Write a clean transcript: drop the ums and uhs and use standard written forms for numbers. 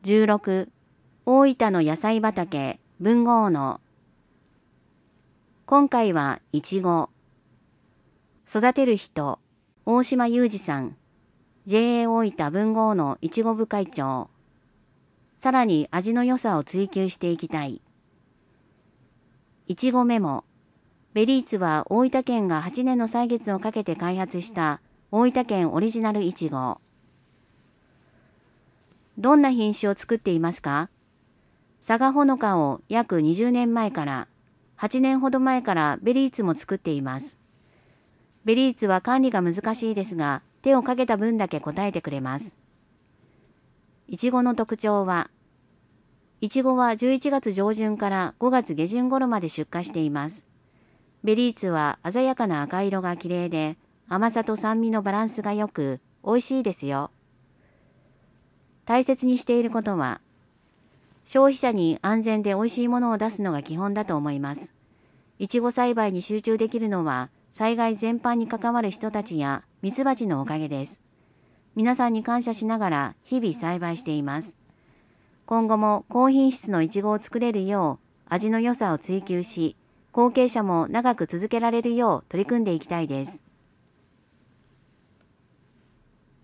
16、大分の野菜畑、豊後大野。今回はいちご。育てる人、大島裕二さん、JA 大分豊後大野いちご部会長。さらに味の良さを追求していきたい。いちごメモ。ベリーツは大分県が8年の歳月をかけて開発した大分県オリジナルいちご。どんな品種を作っていますか？佐賀ほのかを約20年前から、8年ほど前からベリーツも作っています。ベリーツは管理が難しいですが、手をかけた分だけ答えてくれます。いちごの特徴は、いちごは11月上旬から5月下旬頃まで出荷しています。ベリーツは鮮やかな赤色が綺麗で、甘さと酸味のバランスが良く、美味しいですよ。大切にしていることは、消費者に安全で美味しいものを出すのが基本だと思います。いちご栽培に集中できるのは、災害全般に関わる人たちやミツバチのおかげです。皆さんに感謝しながら日々栽培しています。今後も高品質のいちごを作れるよう、味の良さを追求し、後継者も長く続けられるよう取り組んでいきたいです。